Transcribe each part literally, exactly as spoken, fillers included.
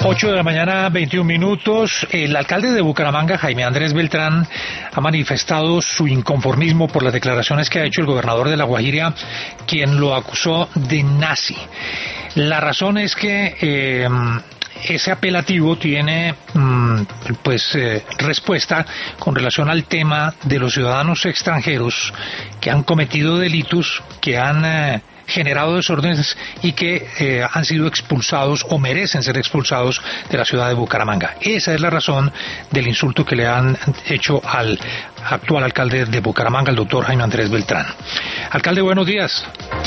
ocho de la mañana, veintiún minutos. El alcalde de Bucaramanga, Jaime Andrés Beltrán, ha manifestado su inconformismo por las declaraciones que ha hecho el gobernador de La Guajira, quien lo acusó de nazi. La razón es que eh, ese apelativo tiene pues eh, respuesta con relación al tema de los ciudadanos extranjeros que han cometido delitos, que han eh, generado desórdenes y que eh, han sido expulsados o merecen ser expulsados de la ciudad de Bucaramanga. Esa es la razón del insulto que le han hecho al actual alcalde de Bucaramanga, el doctor Jaime Andrés Beltrán. Alcalde, buenos días.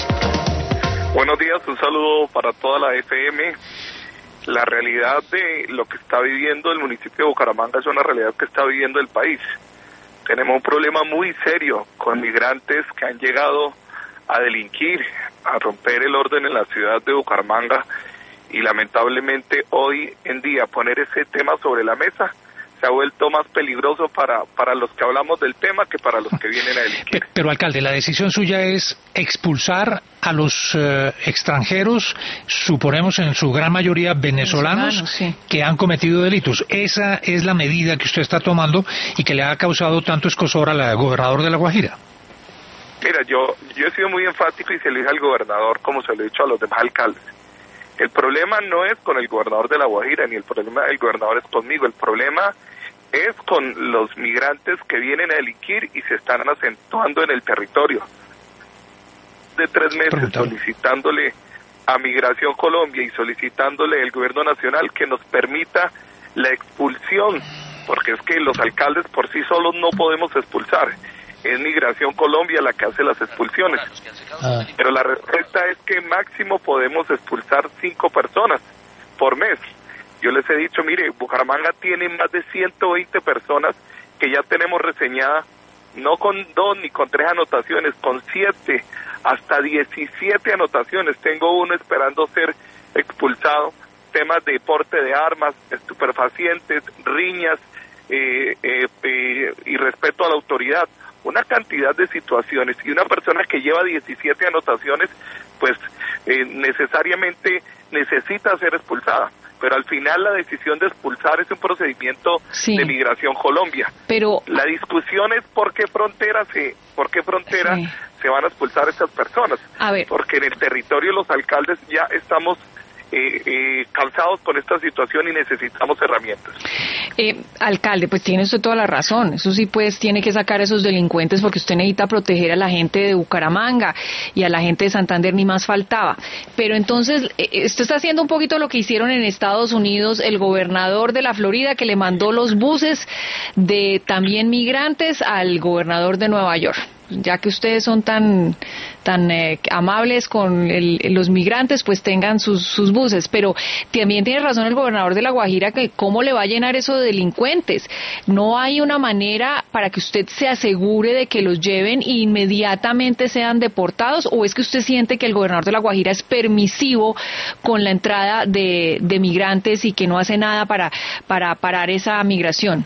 Buenos días, un saludo para toda la F M. La realidad de lo que está viviendo el municipio de Bucaramanga es una realidad que está viviendo el país. Tenemos un problema muy serio con migrantes que han llegado a delinquir, a romper el orden en la ciudad de Bucaramanga, y lamentablemente hoy en día poner ese tema sobre la mesa se ha vuelto más peligroso para, para los que hablamos del tema que para los que vienen a delinquir. Pero, pero alcalde, la decisión suya es expulsar a los eh, extranjeros, suponemos en su gran mayoría venezolanos, venezolanos, sí, que han cometido delitos. Esa es la medida que usted está tomando y que le ha causado tanto escozor al gobernador de La Guajira. Mira, yo, yo he sido muy enfático y se lo dije al gobernador como se lo he dicho a los demás alcaldes. El problema no es con el gobernador de La Guajira, ni el problema del gobernador es conmigo. El problema es con los migrantes que vienen a delinquir y se están acentuando en el territorio. De tres meses Preguntado. solicitándole a Migración Colombia y solicitándole al gobierno nacional que nos permita la expulsión, porque es que los alcaldes por sí solos no podemos expulsar. Es Migración Colombia la que hace las expulsiones. Ah. Pero la respuesta es que máximo podemos expulsar cinco personas por mes. Yo les he dicho, mire, Bucaramanga tiene más de ciento veinte personas que ya tenemos reseñada, no con dos ni con tres anotaciones, con siete, hasta diecisiete anotaciones. Tengo uno esperando ser expulsado. Temas de porte de armas, estupefacientes, riñas eh, eh, eh, y respeto a la autoridad. Una cantidad de situaciones, y una persona que lleva diecisiete anotaciones, pues eh, necesariamente necesita ser expulsada. Pero al final la decisión de expulsar es un procedimiento sí. de Migración Colombia. Pero la discusión es por qué frontera se, por qué frontera sí. se van a expulsar estas personas. A ver. Porque en el territorio los alcaldes ya estamos Eh, eh, cansados con esta situación y necesitamos herramientas. Eh, alcalde, pues tiene usted toda la razón. Eso sí, pues tiene que sacar a esos delincuentes porque usted necesita proteger a la gente de Bucaramanga y a la gente de Santander, ni más faltaba. Pero entonces, eh, usted está haciendo un poquito lo que hicieron en Estados Unidos el gobernador de la Florida, que le mandó los buses de también migrantes al gobernador de Nueva York. Ya que ustedes son tan tan eh, amables con el, los migrantes, pues tengan sus, sus buses. Pero también tiene razón el gobernador de La Guajira, que cómo le va a llenar eso de delincuentes. No hay una manera para que usted se asegure de que los lleven e inmediatamente sean deportados, o es que usted siente que el gobernador de La Guajira es permisivo con la entrada de, de migrantes y que no hace nada para, para parar esa migración.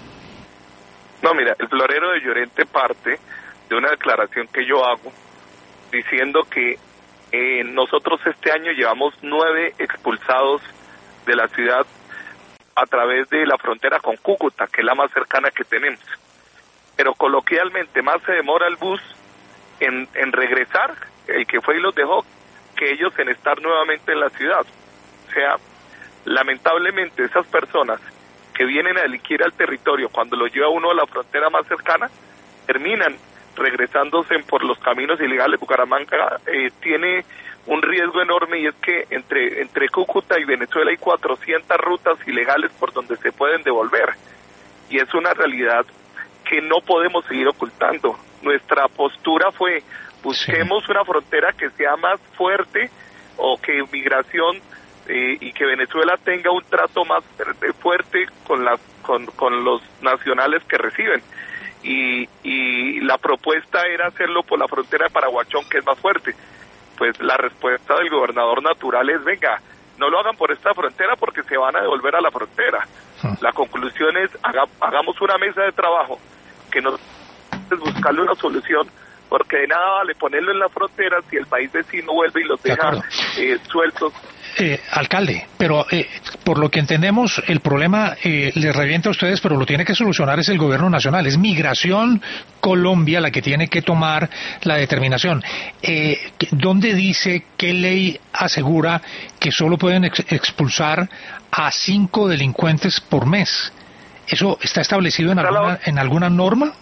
No, mira, el florero de Llorente parte de una declaración que yo hago diciendo que eh, nosotros este año llevamos nueve expulsados de la ciudad a través de la frontera con Cúcuta, que es la más cercana que tenemos. Pero coloquialmente más se demora el bus en, en regresar, el que fue y los dejó, que ellos en estar nuevamente en la ciudad. O sea, lamentablemente esas personas que vienen a delinquir al territorio, cuando lo lleva uno a la frontera más cercana, terminan regresándose por los caminos ilegales. Bucaramanga eh, tiene un riesgo enorme, y es que entre entre Cúcuta y Venezuela hay cuatrocientas rutas ilegales por donde se pueden devolver, y es una realidad que no podemos seguir ocultando. Nuestra postura fue: busquemos sí. una frontera que sea más fuerte, o que migración eh, y que Venezuela tenga un trato más fuerte con las con, con los nacionales que reciben. Y, y la propuesta era hacerlo por la frontera de Paraguachón, que es más fuerte. Pues la respuesta del gobernador natural es: venga, no lo hagan por esta frontera porque se van a devolver a la frontera. Ah. La conclusión es: haga, hagamos una mesa de trabajo, que nos es buscarle una solución, porque de nada vale ponerlo en la frontera si el país vecino vuelve y los deja eh, sueltos. eh, alcalde, pero eh, por lo que entendemos, el problema eh, les revienta a ustedes, pero lo tiene que solucionar es el gobierno nacional. Es Migración Colombia la que tiene que tomar la determinación. Eh, ¿Dónde dice, qué ley asegura que solo pueden ex expulsar a cinco delincuentes por mes? ¿Eso está establecido en alguna, en alguna norma?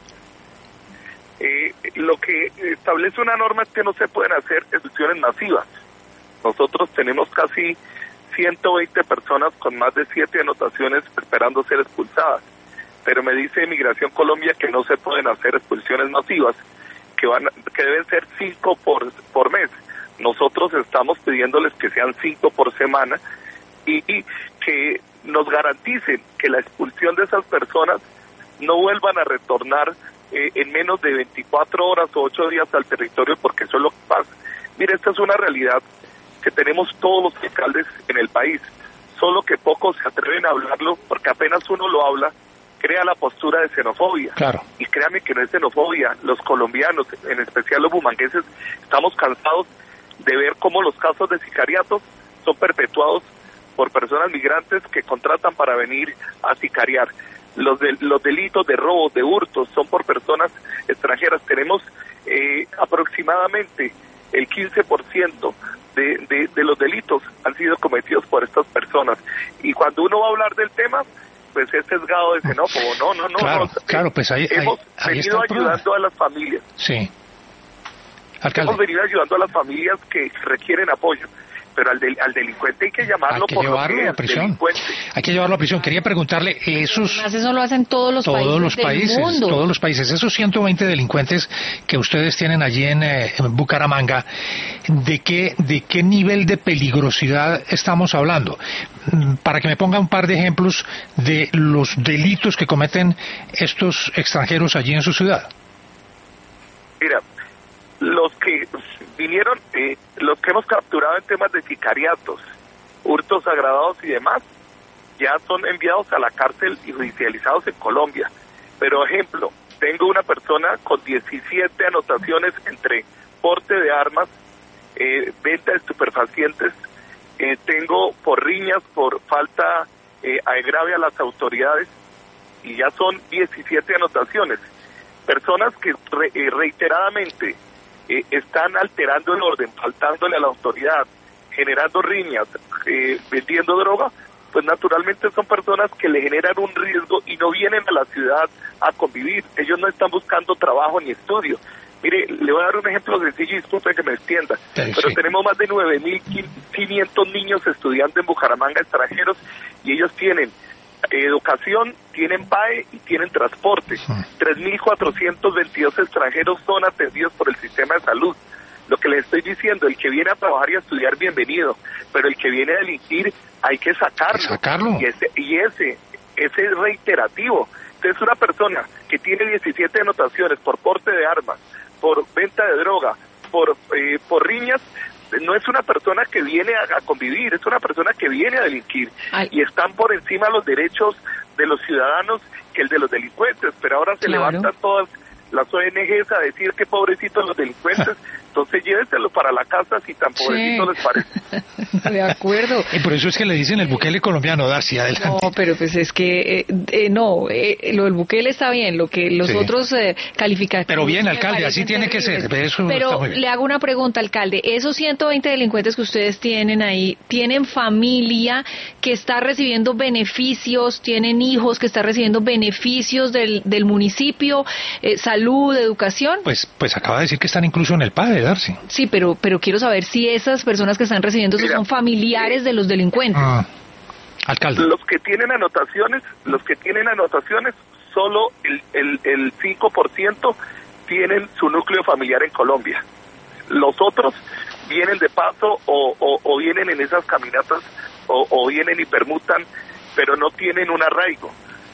Eh, lo que establece una norma es que no se pueden hacer expulsiones masivas. Nosotros tenemos casi ciento veinte personas con más de siete anotaciones esperando ser expulsadas, pero me dice Migración Colombia que no se pueden hacer expulsiones masivas, que van, que deben ser cinco por, por mes. Nosotros estamos pidiéndoles que sean cinco por semana y, y que nos garanticen que la expulsión de esas personas no vuelvan a retornar eh, en menos de veinticuatro horas o ocho días al territorio, porque eso es lo que pasa. Mire, esta es una realidad que tenemos todos los alcaldes en el país, solo que pocos se atreven a hablarlo, porque apenas uno lo habla, crea la postura de xenofobia. Claro. Y créame que no es xenofobia. Los colombianos, en especial los bumangueses, estamos cansados de ver cómo los casos de sicariatos son perpetuados por personas migrantes que contratan para venir a sicariar. Los de, los delitos de robo, de hurtos, son por personas extranjeras. Tenemos eh, aproximadamente el quince por ciento de, de, de los delitos han sido cometidos por estas personas. Y cuando uno va a hablar del tema, pues es sesgado de xenófobo. No, no, no. Claro, no. claro, pues ahí, hemos ahí, ahí venido está ayudando a las familias. Sí. Alcalde. Hemos venido ayudando a las familias que requieren apoyo, pero al, del, al delincuente hay que llamarlo hay que por llevarlo lo que a es, prisión. delincuente. Hay que llevarlo a prisión. Quería preguntarle, esos... Además, eso lo hacen todos los todos países los países, del mundo. todos los países. Esos ciento veinte delincuentes que ustedes tienen allí en, eh, en Bucaramanga, ¿de qué, ¿de qué nivel de peligrosidad estamos hablando? Para que me ponga un par de ejemplos de los delitos que cometen estos extranjeros allí en su ciudad. Mira, los que vinieron, eh, los que hemos capturado en temas de sicariatos, hurtos agravados y demás, ya son enviados a la cárcel y judicializados en Colombia. Pero ejemplo, tengo una persona con diecisiete anotaciones entre porte de armas, eh, venta de estupefacientes, eh, tengo por riñas, por falta eh, agravio a las autoridades, y ya son diecisiete anotaciones. Personas que re, eh, reiteradamente eh, están alterando el orden, faltándole a la autoridad, generando riñas, eh, vendiendo droga, pues naturalmente son personas que le generan un riesgo y no vienen a la ciudad a convivir. Ellos no están buscando trabajo ni estudio. Mire, le voy a dar un ejemplo sencillo y disculpe que me extienda, sí, pero sí. Tenemos más de nueve mil quinientos niños estudiando en Bucaramanga, extranjeros, y ellos tienen educación, tienen P A E y tienen transporte. Sí. tres mil cuatrocientos veintidós extranjeros son atendidos por el sistema de salud. Lo que les estoy diciendo, el que viene a trabajar y a estudiar, bienvenido, pero el que viene a delinquir, hay que sacarlo. sacarlo. Y ese, y ese, ese es reiterativo. Entonces, una persona que tiene diecisiete anotaciones por porte de armas, por venta de droga, por eh, por riñas, no es una persona que viene a, a convivir, es una persona que viene a delinquir. Ay. Y están por encima los derechos de los ciudadanos que el de los delincuentes, pero ahora se claro. levantan todas las O N Ges a decir que pobrecitos los delincuentes, entonces llévenselos para la casa si tan pobrecitos sí. les parece. De acuerdo. Y por eso es que le dicen el Bukele colombiano, Darcy, adelante. No, pero pues es que, eh, eh, no, eh, lo del Bukele está bien, lo que los sí. otros eh, calificativos... Pero bien, alcalde, así tiene terribles. que ser. Eso pero está muy bien. Le hago una pregunta, alcalde, esos ciento veinte delincuentes que ustedes tienen ahí, ¿tienen familia que está recibiendo beneficios, tienen hijos que están recibiendo beneficios del, del municipio, eh, salud, educación? Pues, pues acaba de decir que están incluso en el P A D, Darcy. Sí, pero, pero quiero saber si esas personas que están recibiendo Mira, son familiares eh, de los delincuentes. Ah, alcalde. Los que tienen anotaciones, los que tienen anotaciones, solo el, el, el cinco por ciento tienen su núcleo familiar en Colombia. Los otros vienen de paso o, o, o vienen en esas caminatas o, o vienen y permutan, pero no tienen un arraigo.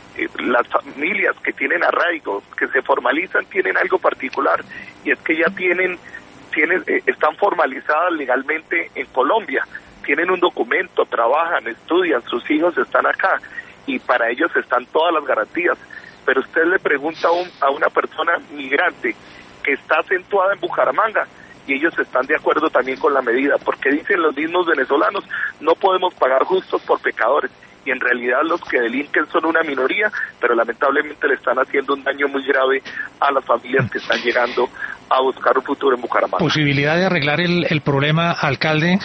Las familias que tienen arraigo, que se formalizan, tienen algo particular, y es que ya tienen, tienen eh, están formalizadas legalmente en Colombia, tienen un documento, trabajan, estudian, sus hijos están acá, y para ellos están todas las garantías. Pero usted le pregunta a, un, a una persona migrante que está acentuada en Bucaramanga, y ellos están de acuerdo también con la medida, porque dicen los mismos venezolanos, no podemos pagar justos por pecadores, y en realidad los que delinquen son una minoría, pero lamentablemente le están haciendo un daño muy grave a las familias que están llegando a buscar un futuro en Bucaramanga. ¿Posibilidad de arreglar el, el problema, alcalde?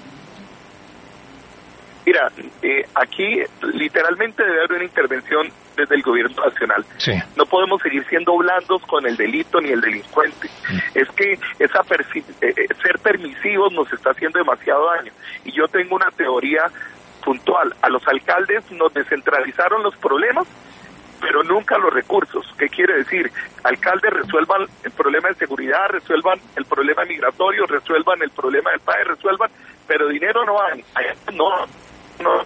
Mira, eh, aquí literalmente debe haber una intervención desde el gobierno nacional. Sí. No podemos seguir siendo blandos con el delito ni el delincuente. Mm. Es que esa perci- eh, ser permisivos nos está haciendo demasiado daño. Y yo tengo una teoría puntual. A los alcaldes nos descentralizaron los problemas, pero nunca los recursos. ¿Qué quiere decir? Alcaldes resuelvan el problema de seguridad, resuelvan el problema migratorio, resuelvan el problema del país, resuelvan, pero dinero no hay. No, no.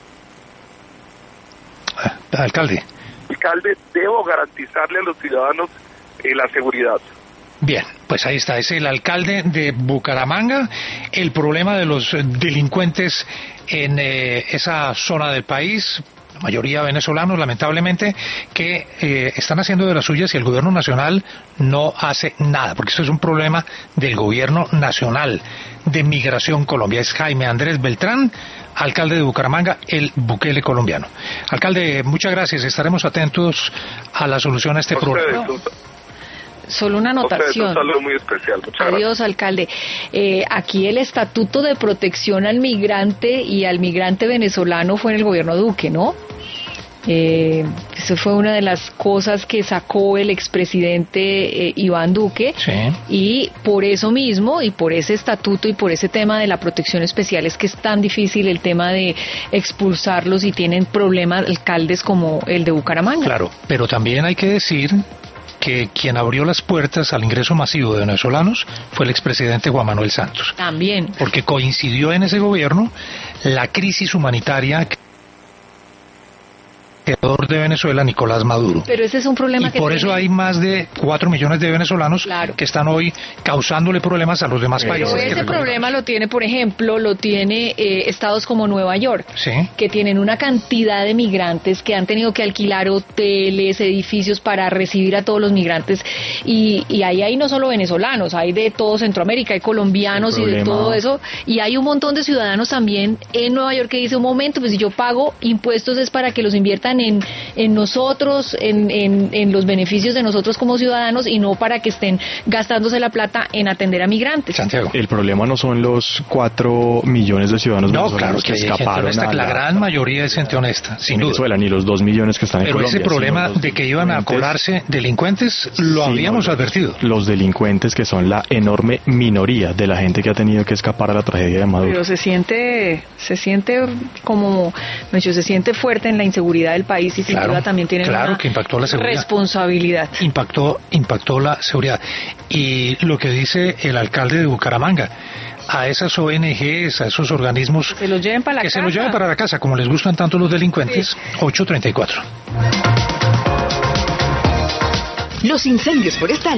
Alcalde. Alcalde, debo garantizarle a los ciudadanos eh, la seguridad. Bien, pues ahí está, es el alcalde de Bucaramanga. El problema de los delincuentes en eh, esa zona del país, la mayoría venezolanos, lamentablemente, que eh, están haciendo de las suyas y el gobierno nacional no hace nada, porque esto es un problema del gobierno nacional de Migración Colombia. Es Jaime Andrés Beltrán, alcalde de Bucaramanga, el Bukele colombiano. Alcalde, muchas gracias, estaremos atentos a la solución a este problema. Solo una anotación. Un saludo muy especial. Muchas Adiós, gracias. alcalde. Eh, aquí el Estatuto de Protección al Migrante y al Migrante Venezolano fue en el gobierno Duque, ¿no? Eh, eso fue una de las cosas que sacó el expresidente eh, Iván Duque. Sí. Y por eso mismo, y por ese estatuto y por ese tema de la protección especial, es que es tan difícil el tema de expulsarlos y tienen problemas alcaldes como el de Bucaramanga. Claro, pero también hay que decir que quien abrió las puertas al ingreso masivo de venezolanos fue el expresidente Juan Manuel Santos. También. Porque coincidió en ese gobierno la crisis humanitaria de Venezuela, Nicolás Maduro. Pero ese es un problema y que por tiene... eso hay más de cuatro millones de venezolanos claro. que están hoy causándole problemas a los demás Pero países. ese problema lo tiene, por ejemplo, lo tiene eh, estados como Nueva York, sí. que tienen una cantidad de migrantes que han tenido que alquilar hoteles, edificios para recibir a todos los migrantes, y, y ahí hay no solo venezolanos, hay de todo Centroamérica, hay colombianos y de todo eso, y hay un montón de ciudadanos también en Nueva York que dicen, un momento, pues si yo pago impuestos es para que los inviertan en, en nosotros, en, en, en los beneficios de nosotros como ciudadanos, y no para que estén gastándose la plata en atender a migrantes. Santiago. El problema no son los cuatro millones de ciudadanos no, venezolanos claro, que, que escaparon honesta, a la, la gran mayoría es gente honesta, sin Venezuela, duda. ni los dos millones que están en Pero Colombia. ese problema de que iban a colarse delincuentes lo sí, habíamos no, advertido. Los delincuentes, que son la enorme minoría de la gente que ha tenido que escapar a la tragedia de Maduro. Pero se siente, se siente como, se siente fuerte en la inseguridad del país, y sin claro, duda también tiene claro una que impactó la seguridad. Responsabilidad. Impactó, impactó la seguridad. Y lo que dice el alcalde de Bucaramanga, a esas O N Ges, a esos organismos, se los lleven para la que casa. se los lleven para la casa, como les gustan tanto los delincuentes. Sí. ocho treinta y cuatro. Los incendios forestales